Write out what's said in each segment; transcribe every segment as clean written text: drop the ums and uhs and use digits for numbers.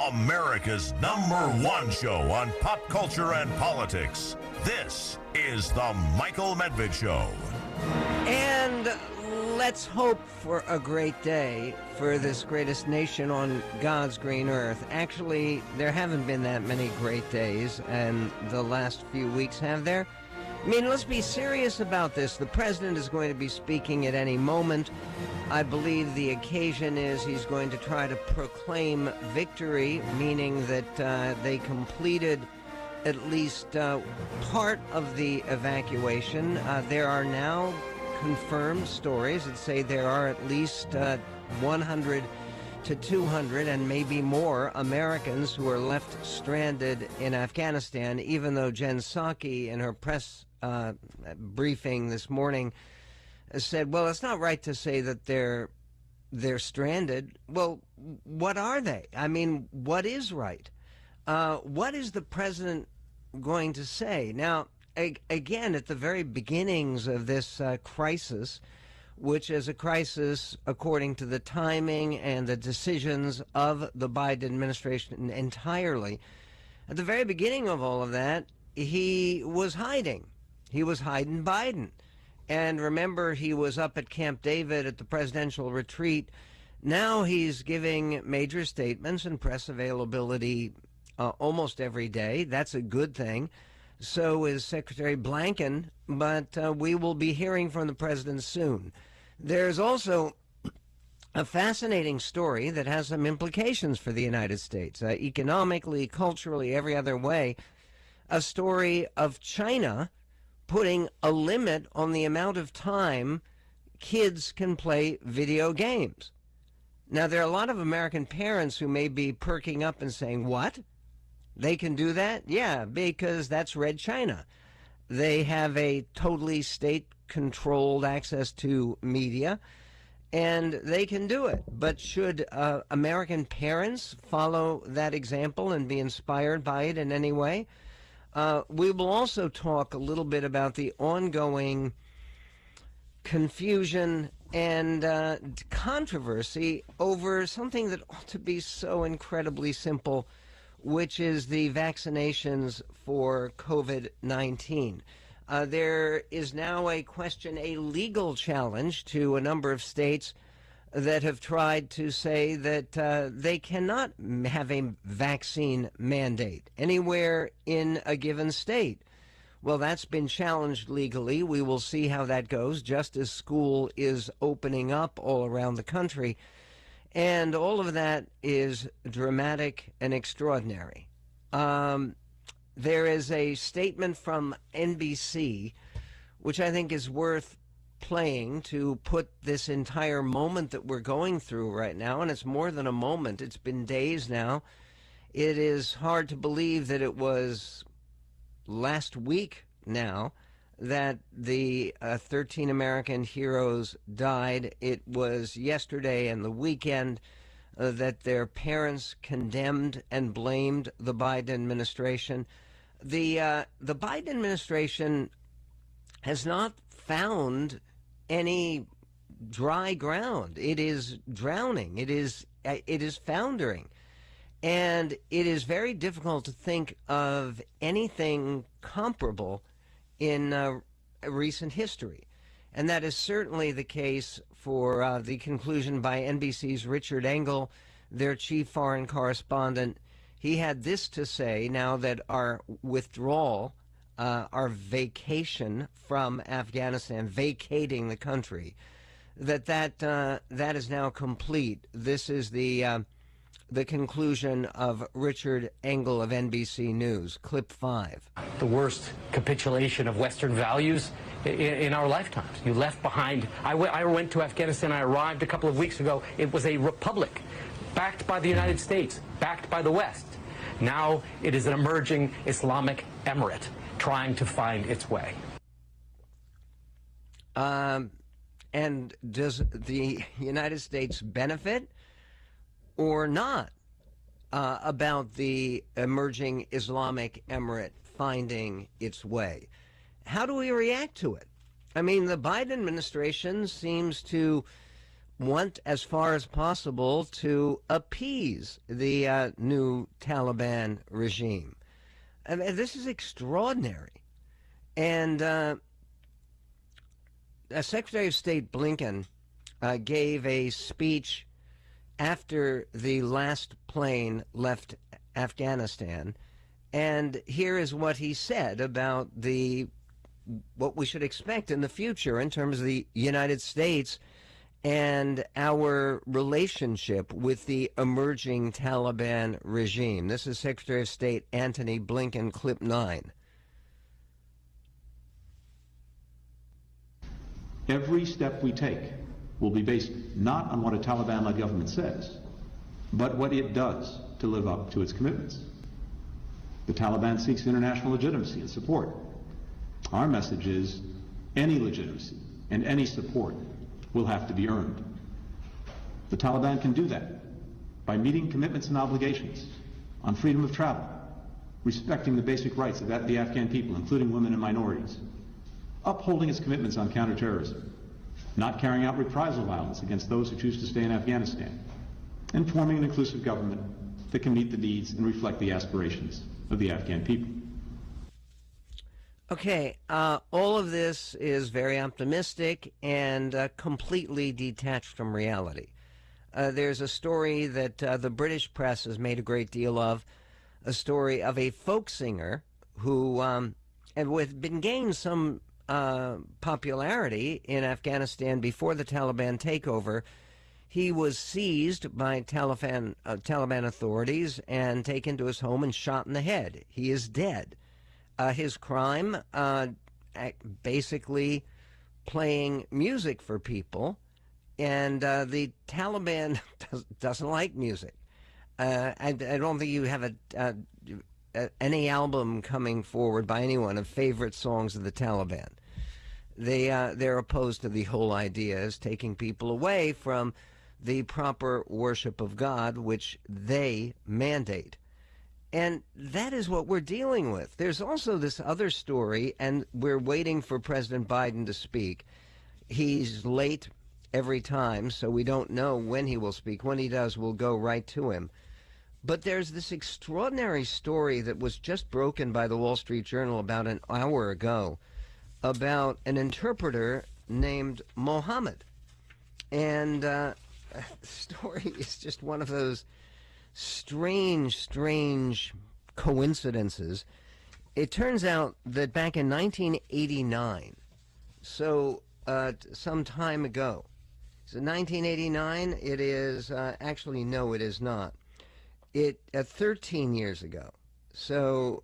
America's #1 show on pop culture and politics. This is the Michael Medved Show. And let's hope for a great day for this greatest nation on God's green earth. Actually, there haven't been that many great days in the last few weeks, have there? I mean, let's be serious about this. The president is going to be speaking at any moment. I believe the occasion is he's going to try to proclaim victory, meaning that they completed at least part of the evacuation. There are now confirmed stories that say there are at least 100 to 200 and maybe more Americans who are left stranded in Afghanistan, even though Jen Psaki in her press briefing this morning said, well, it's not right to say that they're stranded. Well, what are they? I mean, what is right? What is the president going to say? Now, again, at the very beginnings of this crisis, which is a crisis according to the timing and the decisions of the Biden administration entirely, at the very beginning of all of that, he was hiding. He was hiding Biden. And remember, he was up at Camp David at the presidential retreat. Now he's giving major statements and press availability almost every day. That's a good thing. So is Secretary Blinken, but we will be hearing from the president soon. There's also a fascinating story that has some implications for the United States, economically, culturally, every other way. A story of China putting a limit on the amount of time kids can play video games. Now, there are a lot of American parents who may be perking up and saying, what? They can do that? Yeah, because that's Red China. They have a totally state-controlled access to media, and they can do it. But should American parents follow that example and be inspired by it in any way? We will also talk a little bit about the ongoing confusion and controversy over something that ought to be so incredibly simple, which is the vaccinations for COVID-19. There is now a legal challenge to a number of states that have tried to say that they cannot have a vaccine mandate anywhere in a given state. Well, that's been challenged legally. We will see how that goes, just as school is opening up all around the country. And all of that is dramatic and extraordinary. There is a statement from NBC, which I think is worth playing to put this entire moment that we're going through right now, and it's more than a moment. It's been days now. It is hard to believe that it was last week now that the 13 American heroes died. It was yesterday and the weekend that their parents condemned and blamed the Biden administration. The Biden administration has not found any dry ground. It is drowning. It is foundering. And it is very difficult to think of anything comparable in recent history. And that is certainly the case for the conclusion by NBC's Richard Engel, their chief foreign correspondent. He had this to say now that our withdrawal, our vacation from Afghanistan, vacating the country, that is now complete. This is the conclusion of Richard Engel of NBC News. Clip 5. The worst capitulation of Western values in our lifetimes. You left behind. I went to Afghanistan. I arrived a couple of weeks ago. It was a republic backed by the United States, backed by the West. Now it is an emerging Islamic emirate trying to find its way. And does the United States benefit or not about the emerging Islamic emirate finding its way? How do we react to it? I mean, the Biden administration seems to want, as far as possible, to appease the new Taliban regime. I mean, this is extraordinary. And Secretary of State Blinken gave a speech after the last plane left Afghanistan, and here is what he said about what we should expect in the future in terms of the United States and our relationship with the emerging Taliban regime. This is Secretary of State Antony Blinken, clip 9. Every step we take will be based not on what a Taliban-led government says, but what it does to live up to its commitments. The Taliban seeks international legitimacy and support. Our message is any legitimacy and any support will have to be earned. The Taliban can do that by meeting commitments and obligations on freedom of travel, respecting the basic rights of the Afghan people, including women and minorities, upholding its commitments on counterterrorism, not carrying out reprisal violence against those who choose to stay in Afghanistan, and forming an inclusive government that can meet the needs and reflect the aspirations of the Afghan people. Okay, all of this is very optimistic and completely detached from reality. There's a story that the British press has made a great deal of, a story of a folk singer who had been gaining some popularity in Afghanistan before the Taliban takeover. He was seized by Taliban authorities and taken to his home and shot in the head. He is dead. His crime, basically playing music for people, and the Taliban doesn't like music. I don't think you have any album coming forward by anyone of favorite songs of the Taliban. They're opposed to the whole idea as taking people away from the proper worship of God, which they mandate. And that is what we're dealing with. There's also this other story, and we're waiting for President Biden to speak. He's late every time, so we don't know when he will speak. When he does, we'll go right to him. But there's this extraordinary story that was just broken by the Wall Street Journal about an hour ago about an interpreter named Mohammed. And the story is just one of those strange coincidences. It turns out that back in 1989, so some time ago, so 1989, it is, actually, no, it is not. 13 years ago, so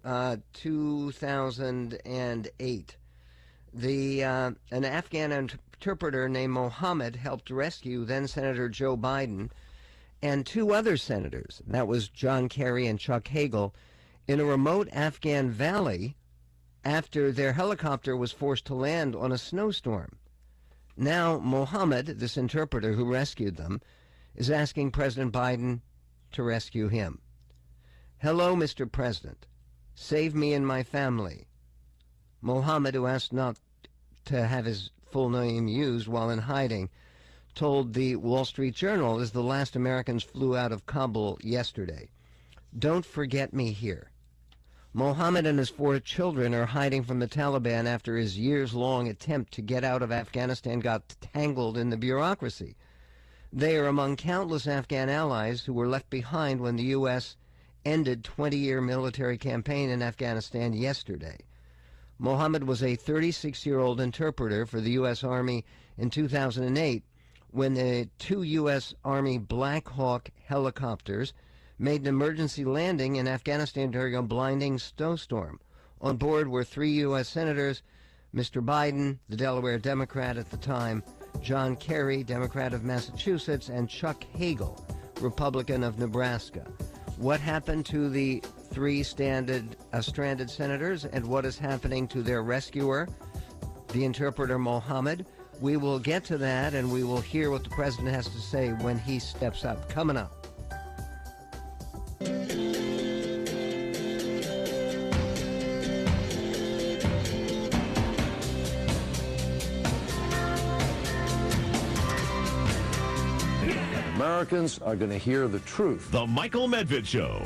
2008, an Afghan interpreter named Mohammed helped rescue then Senator Joe Biden and two other senators, that was John Kerry and Chuck Hagel, in a remote Afghan valley after their helicopter was forced to land on a snowstorm. Now, Mohammed, this interpreter who rescued them, is asking President Biden to rescue him. Hello, Mr. President. Save me and my family. Mohammed, who asked not to have his full name used while in hiding, told the Wall Street Journal as the last Americans flew out of Kabul yesterday, "Don't forget me here." Mohammed and his 4 children are hiding from the Taliban after his years-long attempt to get out of Afghanistan got tangled in the bureaucracy. They are among countless Afghan allies who were left behind when the U.S. ended 20-year military campaign in Afghanistan yesterday. Mohammed was a 36-year-old interpreter for the U.S. Army in 2008 when the 2 U.S. Army Black Hawk helicopters made an emergency landing in Afghanistan during a blinding snowstorm. On board were 3 U.S. senators, Mr. Biden, the Delaware Democrat at the time, John Kerry, Democrat of Massachusetts, and Chuck Hagel, Republican of Nebraska. What happened to the 3 stranded senators, and what is happening to their rescuer, the interpreter Mohammed? We will get to that, and we will hear what the president has to say when he steps up. Coming up. Americans are going to hear the truth. The Michael Medved Show.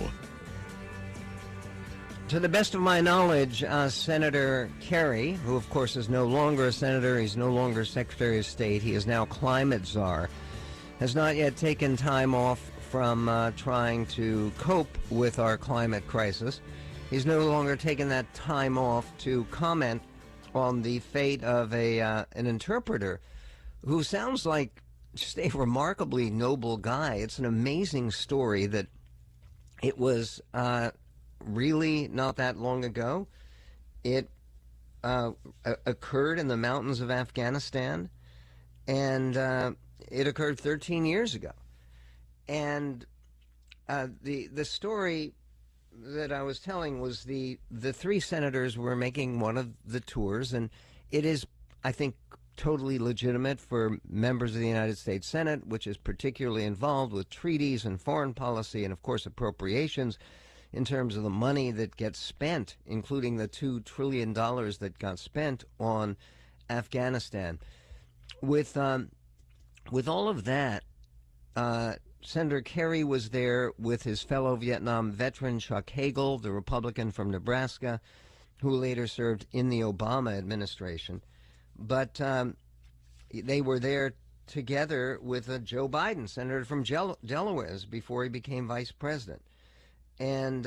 To the best of my knowledge, Senator Kerry, who of course is no longer a senator, he's no longer Secretary of State, he is now climate czar, has not yet taken time off from trying to cope with our climate crisis. He's no longer taken that time off to comment on the fate of an interpreter who sounds like just a remarkably noble guy. It's an amazing story that it was really not that long ago. It occurred in the mountains of Afghanistan, and it occurred 13 years ago. And the story that I was telling was the three senators were making one of the tours, and it is, I think, totally legitimate for members of the United States Senate, which is particularly involved with treaties and foreign policy and, of course, appropriations in terms of the money that gets spent, including the $2 trillion that got spent on Afghanistan. With all of that, Senator Kerry was there with his fellow Vietnam veteran Chuck Hagel, the Republican from Nebraska, who later served in the Obama administration. But they were there together with Joe Biden, senator from Delaware, before he became vice president. And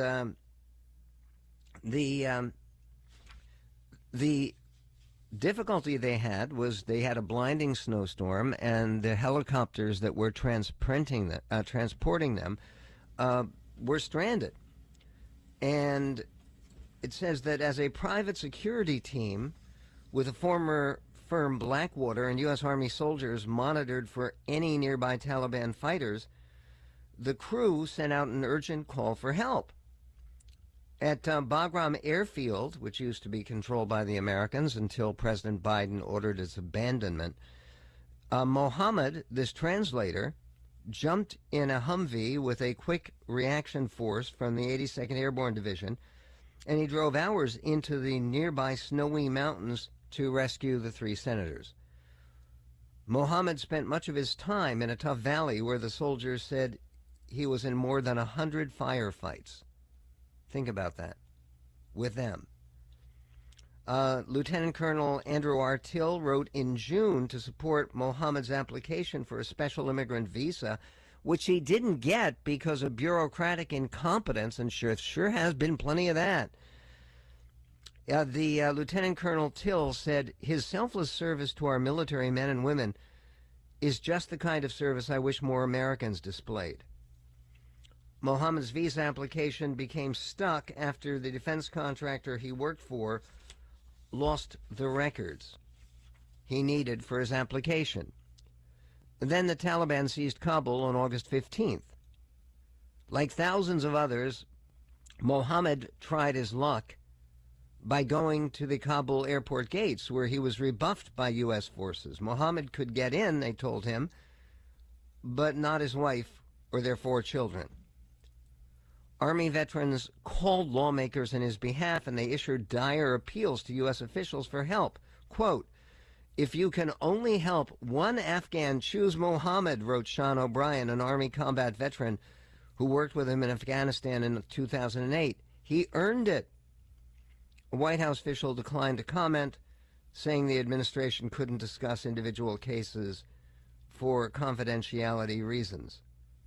the difficulty they had was they had a blinding snowstorm, and the helicopters that were transporting them were stranded. And it says that as a private security team with a former firm Blackwater and U.S. Army soldiers monitored for any nearby Taliban fighters, the crew sent out an urgent call for help. At Bagram Airfield, which used to be controlled by the Americans until President Biden ordered its abandonment, Mohammed, this translator, jumped in a Humvee with a quick reaction force from the 82nd Airborne Division, and he drove hours into the nearby snowy mountains to rescue the three senators. Mohammed spent much of his time in a tough valley where the soldiers said he was in more than 100 firefights. Think about that, with them. Lieutenant Colonel Andrew R. Till wrote in June to support Mohammed's application for a special immigrant visa, which he didn't get because of bureaucratic incompetence, and sure has been plenty of that. Lieutenant Colonel Till said, his selfless service to our military men and women is just the kind of service I wish more Americans displayed. Mohammed's visa application became stuck after the defense contractor he worked for lost the records he needed for his application. Then the Taliban seized Kabul on August 15th. Like thousands of others, Mohammed tried his luck by going to the Kabul airport gates, where he was rebuffed by U.S. forces. Mohammed could get in, they told him, but not his wife or their 4 children. Army veterans called lawmakers in his behalf, and they issued dire appeals to U.S. officials for help. Quote, if you can only help one Afghan, choose Mohammed, wrote Sean O'Brien, an Army combat veteran who worked with him in Afghanistan in 2008. He earned it. A White House official declined to comment, saying the administration couldn't discuss individual cases for confidentiality reasons.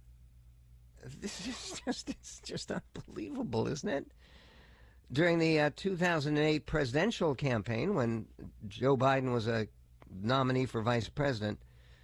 This is it's just unbelievable, isn't it? During the 2008 presidential campaign, when Joe Biden was a nominee for vice president,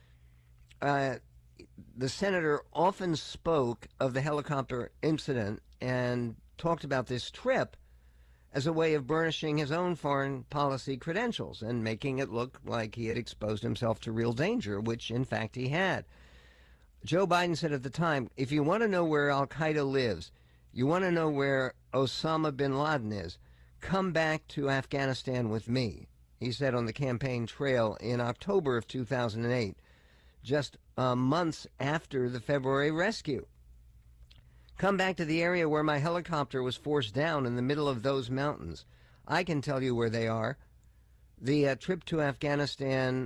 the senator often spoke of the helicopter incident and talked about this trip as a way of burnishing his own foreign policy credentials and making it look like he had exposed himself to real danger, which in fact he had. Joe Biden said at the time, if you want to know where al-Qaeda lives, you want to know where Osama bin Laden is, come back to Afghanistan with me, he said on the campaign trail in October of 2008, just months after the February rescue. Come back to the area where my helicopter was forced down in the middle of those mountains. I can tell you where they are. The trip to Afghanistan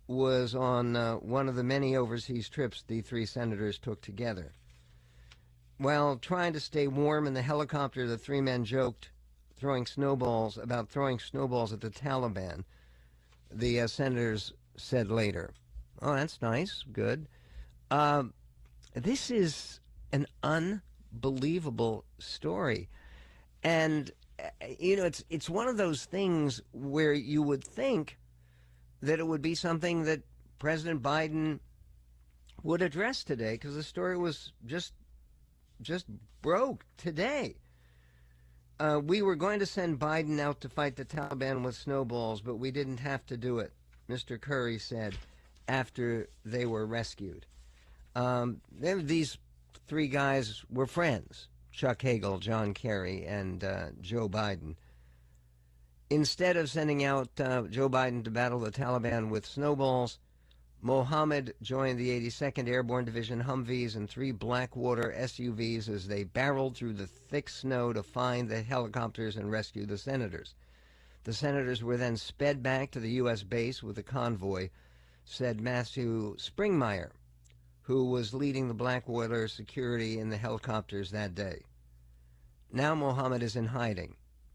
was on one of the many overseas trips the three senators took together. While trying to stay warm in the helicopter, the three men joked throwing snowballs at the Taliban, the senators said later. Oh, that's nice. Good. This is an unbelievable story. And, it's one of those things where you would think that it would be something that President Biden would address today, because the story was just broke today. We were going to send Biden out to fight the Taliban with snowballs, but we didn't have to do it, Mr. Curry said after they were rescued. These three guys were friends, Chuck Hagel, John Kerry, and Joe Biden. Instead of sending out Joe Biden to battle the Taliban with snowballs, Mohammed joined the 82nd Airborne Division Humvees and 3 Blackwater SUVs as they barreled through the thick snow to find the helicopters and rescue the senators. The senators were then sped back to the U.S. base with a convoy, said Matthew Springmeyer, who was leading the Blackwater security in the helicopters that day. Now Mohammed is in hiding.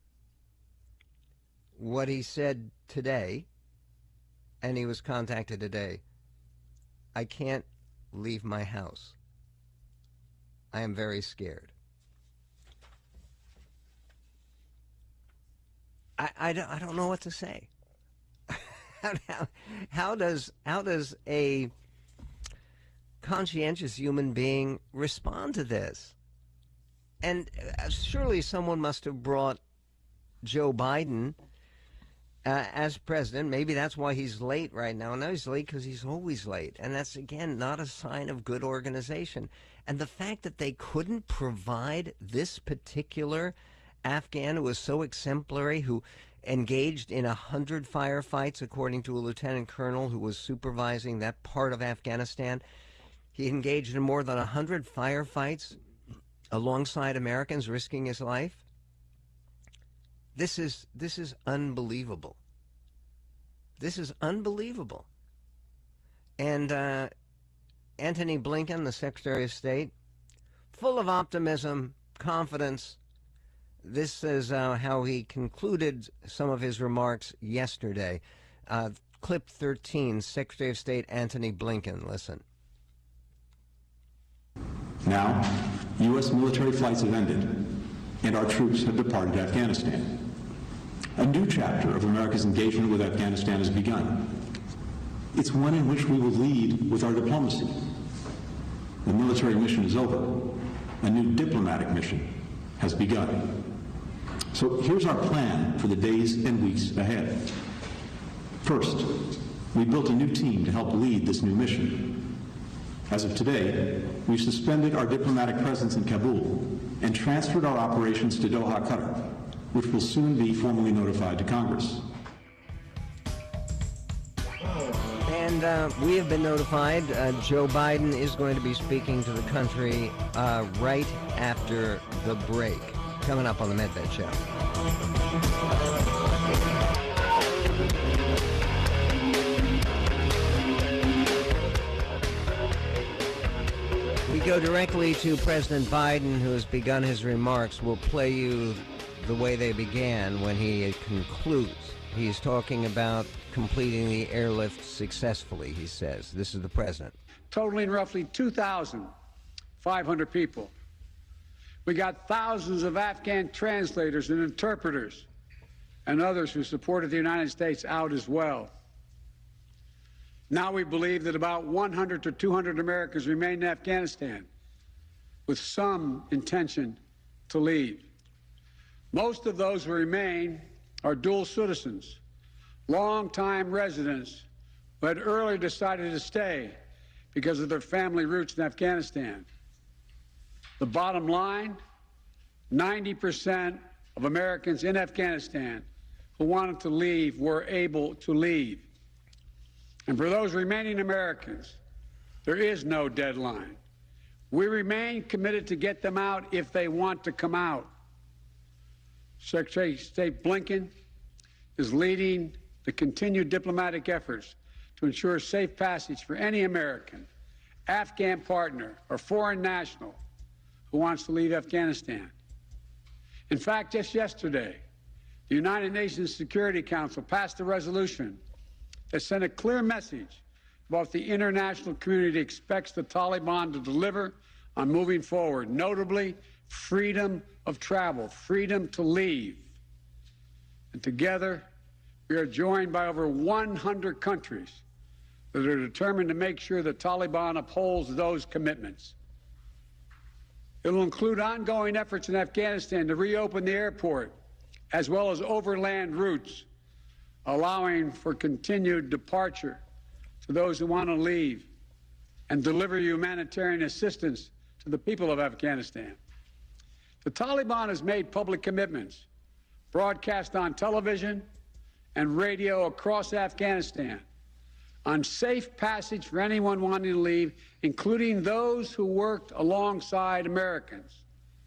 What he said today, and he was contacted today, I can't leave my house. I am very scared. I don't know what to say. How does a conscientious human being respond to this? And surely someone must have brought Joe Biden as president. Maybe that's why he's late right now. Now he's late because he's always late. And that's, again, not a sign of good organization. And the fact that they couldn't provide this particular Afghan who was so exemplary, who engaged in 100 firefights, according to a lieutenant colonel who was supervising that part of Afghanistan. He engaged in more than 100 firefights alongside Americans, risking his life. This is unbelievable. This is unbelievable. And Antony Blinken, the Secretary of State, full of optimism, confidence. This is how he concluded some of his remarks yesterday. Clip 13, Secretary of State Antony Blinken. Listen. Now, U.S. military flights have ended, and our troops have departed Afghanistan. A new chapter of America's engagement with Afghanistan has begun. It's one in which we will lead with our diplomacy. The military mission is over. A new diplomatic mission has begun. So here's our plan for the days and weeks ahead. First, we built a new team to help lead this new mission. As of today, we've suspended our diplomatic presence in Kabul and transferred our operations to Doha, Qatar, which will soon be formally notified to Congress. And we have been notified. Joe Biden is going to be speaking to the country right after the break. Coming up on the Medved Show. We go directly to President Biden, who has begun his remarks. We'll play you the way they began when he concludes. He's talking about completing the airlift successfully, he says. This is the president. Totaling roughly 2,500 people. We got thousands of Afghan translators and interpreters and others who supported the United States out as well. Now we believe that about 100 to 200 Americans remain in Afghanistan with some intention to leave. Most of those who remain are dual citizens, long-time residents who had earlier decided to stay because of their family roots in Afghanistan. The bottom line, 90% of Americans in Afghanistan who wanted to leave were able to leave. And for those remaining Americans, there is no deadline. We remain committed to get them out if they want to come out. Secretary of State Blinken is leading the continued diplomatic efforts to ensure safe passage for any American, Afghan partner, or foreign national who wants to leave Afghanistan. In fact, just yesterday, the United Nations Security Council passed a resolution that sent a clear message about what the international community expects the Taliban to deliver on moving forward, notably freedom of travel, freedom to leave. And together, we are joined by over 100 countries that are determined to make sure the Taliban upholds those commitments. It will include ongoing efforts in Afghanistan to reopen the airport, as well as overland routes, allowing for continued departure to those who want to leave and deliver humanitarian assistance to the people of Afghanistan. The Taliban has made public commitments, broadcast on television and radio across Afghanistan, on safe passage for anyone wanting to leave, including those who worked alongside Americans.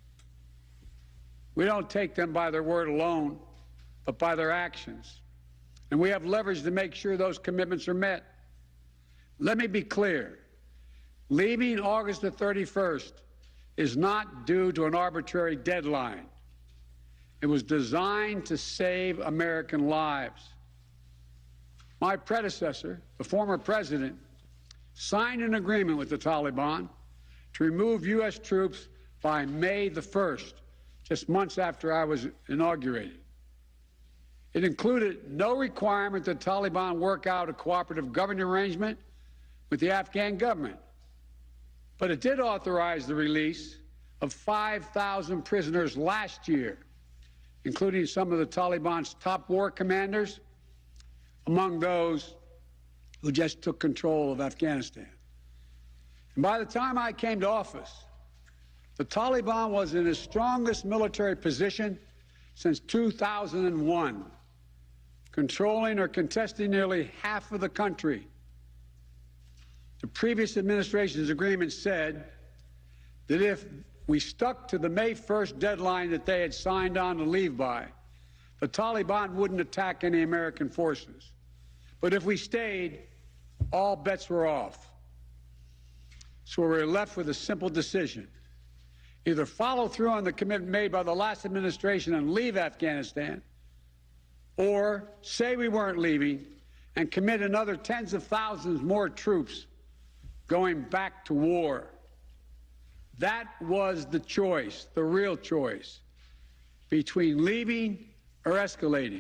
We don't take them by their word alone, but by their actions. And we have leverage to make sure those commitments are met. Let me be clear. Leaving August the 31st is not due to an arbitrary deadline. It was designed to save American lives. My predecessor, the former president, signed an agreement with the Taliban to remove U.S. troops by May the 1st, just months after I was inaugurated. It included no requirement that the Taliban work out a cooperative government arrangement with the Afghan government. But it did authorize the release of 5,000 prisoners last year, including some of the Taliban's top war commanders, among those who just took control of Afghanistan. And by the time I came to office, the Taliban was in its strongest military position since 2001, controlling or contesting nearly half of the country. The previous administration's agreement said that if we stuck to the May 1st deadline that they had signed on to leave by, the Taliban wouldn't attack any American forces. But if we stayed, all bets were off. So we were left with a simple decision. Either follow through on the commitment made by the last administration and leave Afghanistan, or say we weren't leaving and commit another tens of thousands more troops going back to war. That was the choice, the real choice, between leaving or escalating.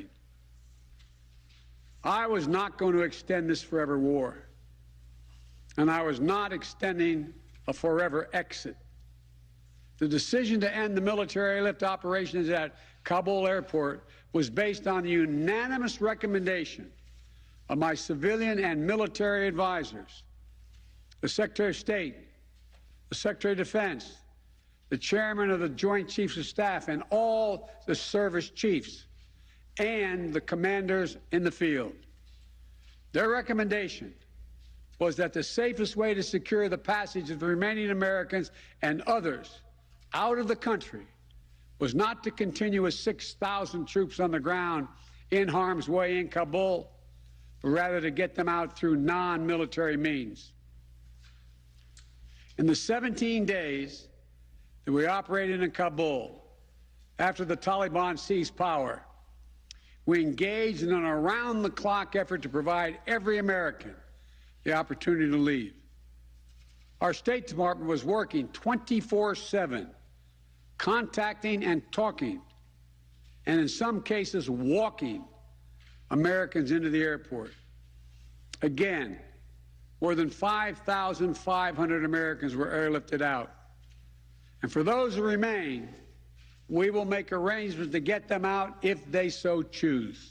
I was not going to extend this forever war, and I was not extending a forever exit. The decision to end the military airlift operations at Kabul airport was based on the unanimous recommendation of my civilian and military advisors, the Secretary of State, the Secretary of Defense, the Chairman of the Joint Chiefs of Staff, and all the service chiefs, and the commanders in the field. Their recommendation was that the safest way to secure the passage of the remaining Americans and others out of the country was not to continue with 6,000 troops on the ground in harm's way in Kabul, but rather to get them out through non-military means. In the 17 days that we operated in Kabul, after the Taliban seized power, we engaged in an around-the-clock effort to provide every American the opportunity to leave. Our State Department was working 24/7, contacting and talking, and in some cases walking Americans into the airport. Again, more than 5,500 Americans were airlifted out. And for those who remain, we will make arrangements to get them out if they so choose.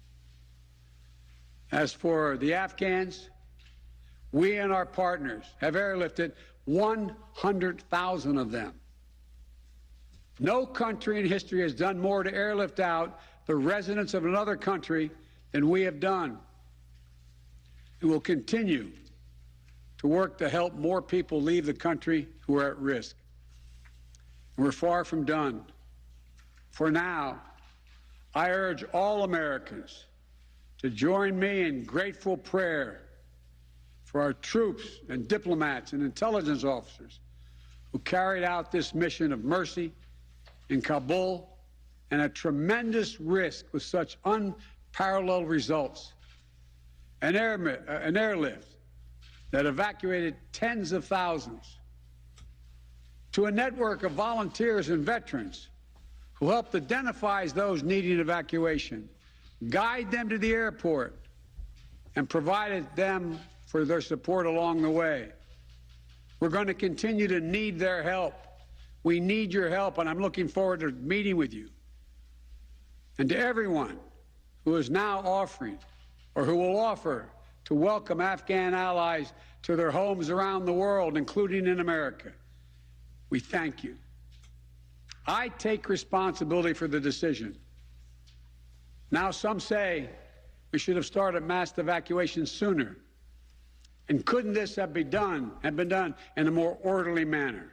As for the Afghans, we and our partners have airlifted 100,000 of them. No country in history has done more to airlift out the residents of another country than we have done. And will continue to work to help more people leave the country who are at risk. And we're far from done. For now, I urge all Americans to join me in grateful prayer for our troops and diplomats and intelligence officers who carried out this mission of mercy in Kabul and at tremendous risk with such unparalleled results. An airlift that evacuated tens of thousands, to a network of volunteers and veterans who helped identify those needing evacuation, guide them to the airport, and provided them for their support along the way. We're going to continue to need their help. We need your help, and I'm looking forward to meeting with you. And to everyone who is now offering or who will offer to welcome Afghan allies to their homes around the world, including in America, we thank you. I take responsibility for the decision. Now some say we should have started mass evacuation sooner. And couldn't this have been done in a more orderly manner?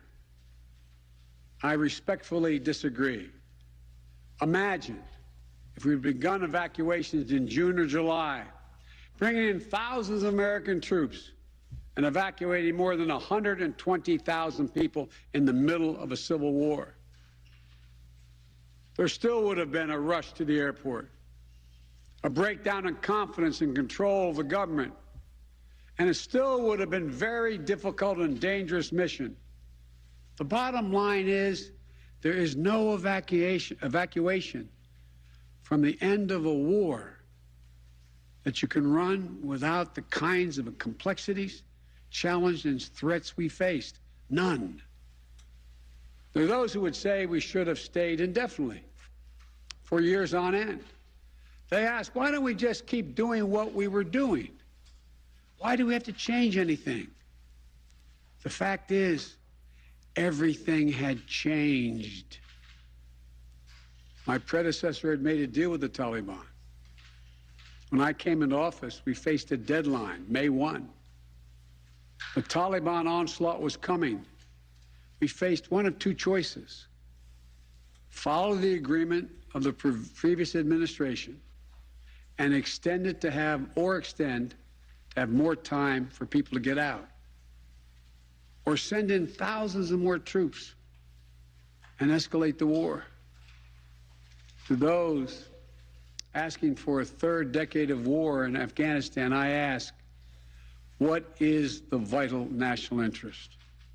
I respectfully disagree. Imagine if we'd begun evacuations in June or July, bringing in thousands of American troops and evacuating more than 120,000 people in the middle of a civil war. There still would have been a rush to the airport, a breakdown in confidence and control of the government, and it still would have been a very difficult and dangerous mission. The bottom line is there is no evacuation from the end of a war that you can run without the kinds of complexities, challenges, and threats we faced. None. There are those who would say we should have stayed indefinitely for years on end. They ask, why don't we just keep doing what we were doing? Why do we have to change anything? The fact is, everything had changed. My predecessor had made a deal with the Taliban. When I came into office, we faced a deadline, May 1. The Taliban onslaught was coming. We faced one of two choices: follow the agreement of the previous administration and extend to have more time for people to get out, or send in thousands of more troops and escalate the war. To those asking for a third decade of war in Afghanistan, I ask, what is the vital national interest?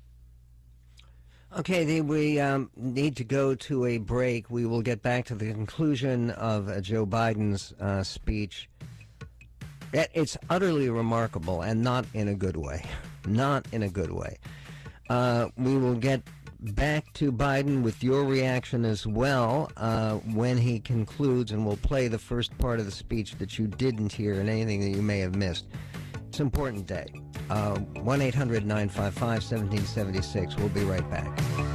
Okay, we need to go to a break. We will get back to the conclusion of Joe Biden's speech. It's utterly remarkable, and not in a good way. Not in a good way. We will get back to Biden with your reaction as well when he concludes, and we'll play the first part of the speech that you didn't hear and anything that you may have missed. It's an important day. 1-800-955-1776. We'll be right back.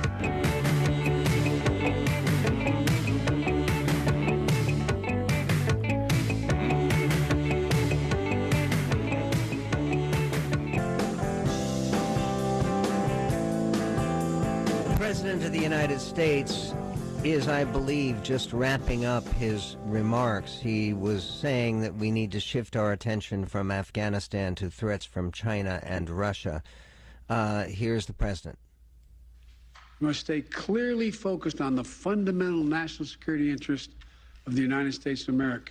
The President of the United States is, I believe, just wrapping up his remarks. He was saying that we need to shift our attention from Afghanistan to threats from China and Russia. Here's the President. We must stay clearly focused on the fundamental national security interest of the United States of America.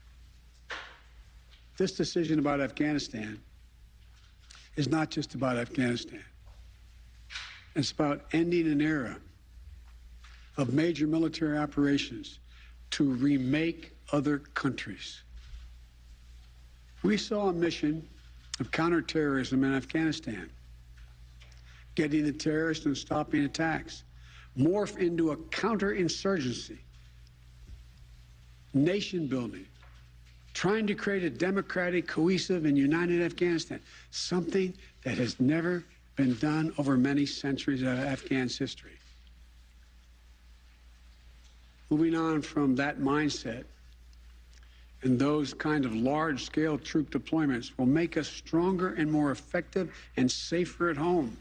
This decision about Afghanistan is not just about Afghanistan. It's about ending an era of major military operations to remake other countries. We saw a mission of counterterrorism in Afghanistan, getting the terrorists and stopping attacks, morph into a counterinsurgency, nation building, trying to create a democratic, cohesive, and united Afghanistan, something that has never been done over many centuries of Afghan's history. Moving on from that mindset and those kind of large-scale troop deployments will make us stronger and more effective and safer at home.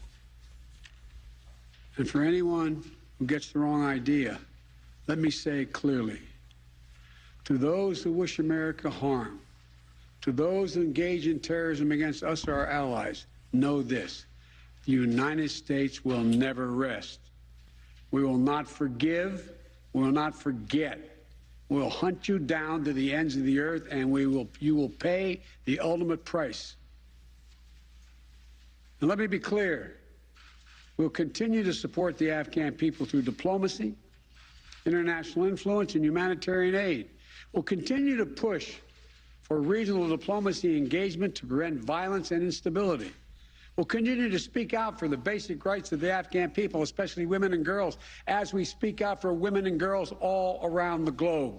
And for anyone who gets the wrong idea, let me say clearly, to those who wish America harm, To those engaged in terrorism against us or our allies, know this: the United States will never rest. We will not forgive. We will not forget. We will hunt you down to the ends of the earth, and you will pay the ultimate price. And let me be clear. We'll continue to support the Afghan people through diplomacy, international influence, and humanitarian aid. We'll continue to push for regional diplomacy engagement to prevent violence and instability. We'll continue to speak out for the basic rights of the Afghan people, especially women and girls, as we speak out for women and girls all around the globe.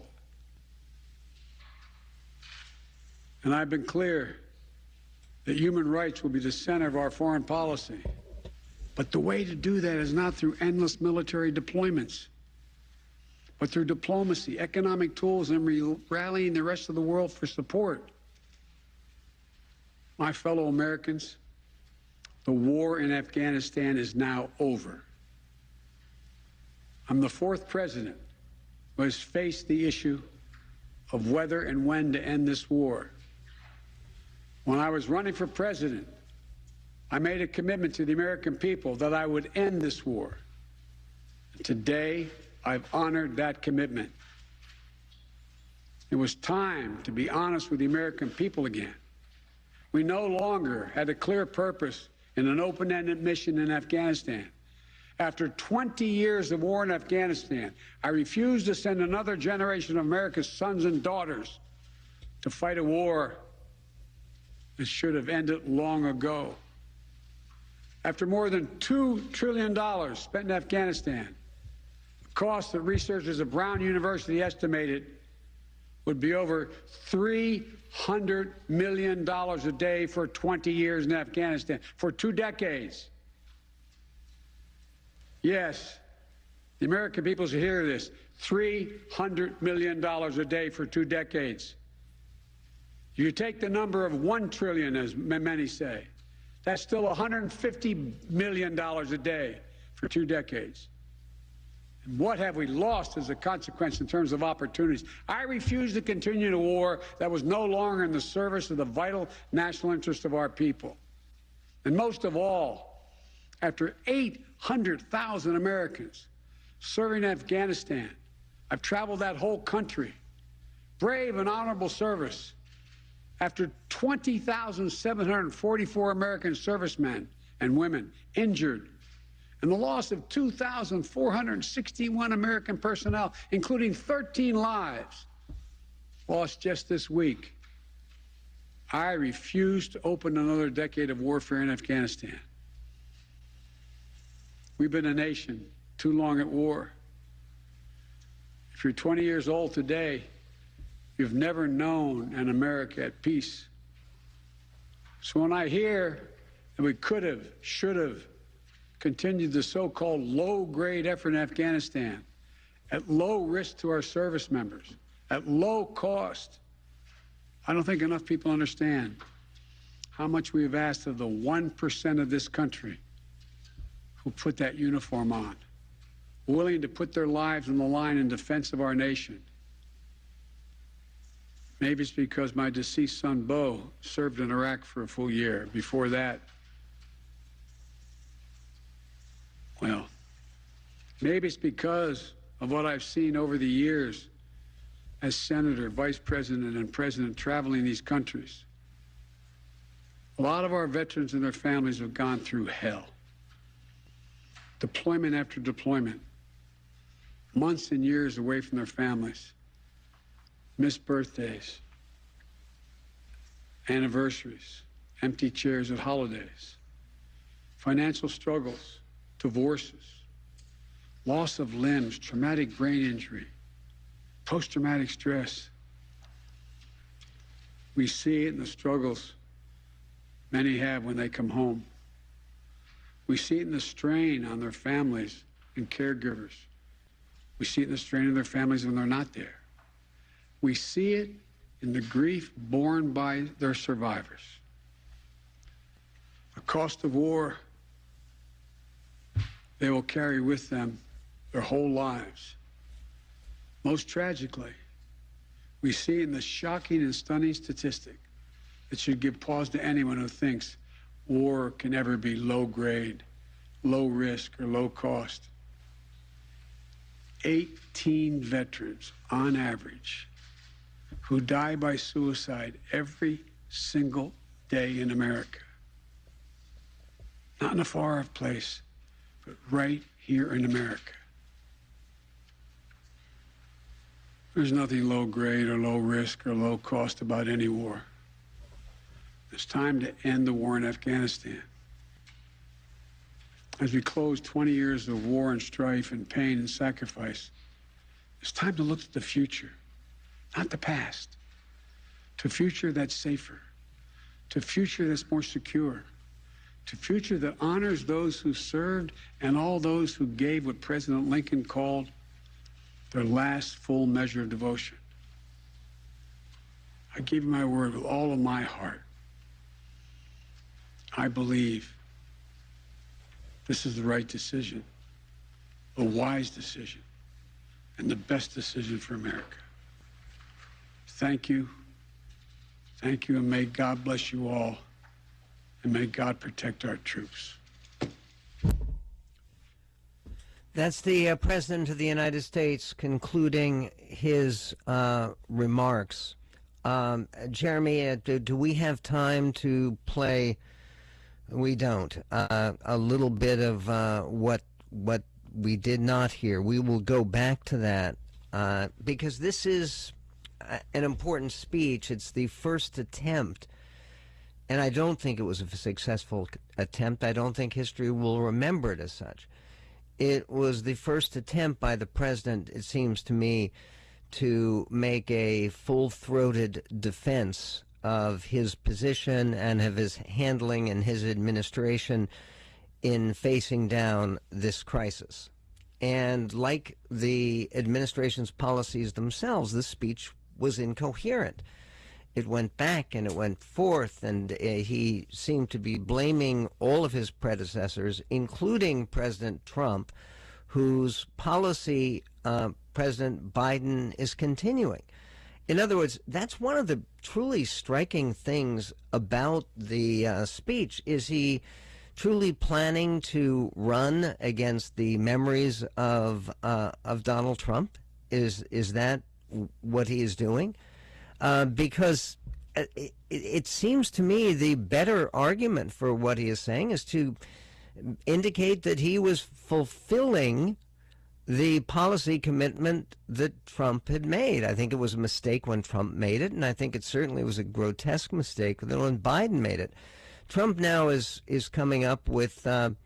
And I've been clear that human rights will be the center of our foreign policy. But the way to do that is not through endless military deployments, but through diplomacy, economic tools, and rallying the rest of the world for support. My fellow Americans, the war in Afghanistan is now over. I'm the fourth president who has faced the issue of whether and when to end this war. When I was running for president, I made a commitment to the American people that I would end this war. And today, I've honored that commitment. It was time to be honest with the American people again. We no longer had a clear purpose in an open-ended mission in Afghanistan. After 20 years of war in Afghanistan, I refused to send another generation of America's sons and daughters to fight a war that should have ended long ago. After more than $2 trillion spent in Afghanistan, the cost that researchers at Brown University estimated would be over $300 million a day for 20 years in Afghanistan, for 2 decades. Yes, the American people should hear this: $300 million a day for 2 decades. You take the number of 1 trillion, as many say, that's still $150 million a day for 2 decades. And what have we lost as a consequence in terms of opportunities? I refuse to continue a war that was no longer in the service of the vital national interest of our people. And most of all, after 800,000 Americans serving in Afghanistan, I've traveled that whole country, brave and honorable service. After 20,744 American servicemen and women injured, and the loss of 2,461 American personnel, including 13 lives lost just this week, I refuse to open another decade of warfare in Afghanistan. We've been a nation too long at war. If you're 20 years old today, you've never known an America at peace. So when I hear that we could have, should have continued the so-called low-grade effort in Afghanistan at low risk to our service members, at low cost, I don't think enough people understand how much we have asked of the 1% of this country who put that uniform on, willing to put their lives on the line in defense of our nation. Maybe it's because my deceased son, Bo, served in Iraq for a full year. Before that, well, maybe it's because of what I've seen over the years as senator, vice president, and president traveling these countries. A lot of our veterans and their families have gone through hell. Deployment after deployment, months and years away from their families. Missed birthdays, anniversaries, empty chairs at holidays, financial struggles, divorces, loss of limbs, traumatic brain injury, post-traumatic stress. We see it in the struggles many have when they come home. We see it in the strain on their families and caregivers. We see it in the strain on their families when they're not there. We see it in the grief borne by their survivors. The cost of war they will carry with them their whole lives. Most tragically, we see in the shocking and stunning statistic that should give pause to anyone who thinks war can ever be low grade, low risk, or low cost. 18 veterans, on average, who die by suicide every single day in America. Not in a far-off place, but right here in America. There's nothing low grade or low risk or low cost about any war. It's time to end the war in Afghanistan. As we close 20 years of war and strife and pain and sacrifice, it's time to look to the future, not the past, to a future that's safer, to a future that's more secure, to a future that honors those who served and all those who gave what President Lincoln called their last full measure of devotion. I give you my word with all of my heart. I believe this is the right decision, a wise decision, and the best decision for America. Thank you. Thank you, and may God bless you all, and may God protect our troops. That's the President of the United States concluding his remarks. Jeremy, do we have time to play? We don't. A little bit of what we did not hear. We will go back to that because this is an important speech. It's the first attempt, and I don't think it was a successful attempt. I don't think history will remember it as such. It was the first attempt by the president, it seems to me, to make a full-throated defense of his position and of his handling and his administration in facing down this crisis. And like the administration's policies themselves, this speech was incoherent. It went back and it went forth, and he seemed to be blaming all of his predecessors, including President Trump, whose policy President Biden is continuing. In other words, that's one of the truly striking things about the speech. Is he truly planning to run against the memories of Donald Trump? Is that what he is doing? Because it seems to me the better argument for what he is saying is to indicate that he was fulfilling the policy commitment that Trump had made. I think it was a mistake when Trump made it, and I think it certainly was a grotesque mistake when Biden made it. Trump now is coming up with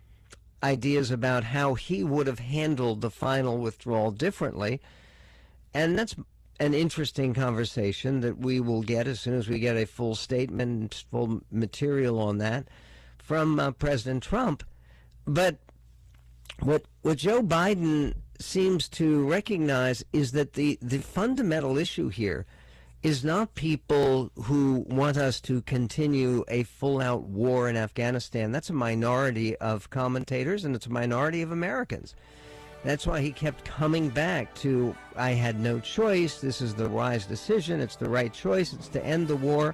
ideas about how he would have handled the final withdrawal differently, and that's an interesting conversation that we will get as soon as we get a full statement, full material on that from President Trump. But what Joe Biden seems to recognize is that the fundamental issue here is not people who want us to continue a full-out war in Afghanistan. That's a minority of commentators, and it's a minority of Americans. That's why he kept coming back to, I had no choice, this is the wise decision, it's the right choice, it's to end the war.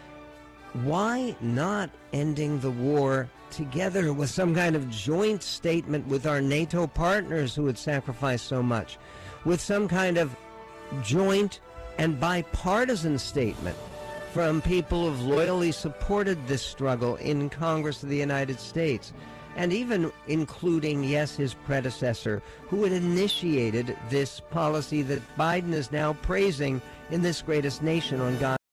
Why not ending the war together with some kind of joint statement with our NATO partners who had sacrificed so much, with some kind of joint and bipartisan statement from people who've loyally supported this struggle in Congress of the United States, and even including, yes, his predecessor, who had initiated this policy that Biden is now praising in this greatest nation on God's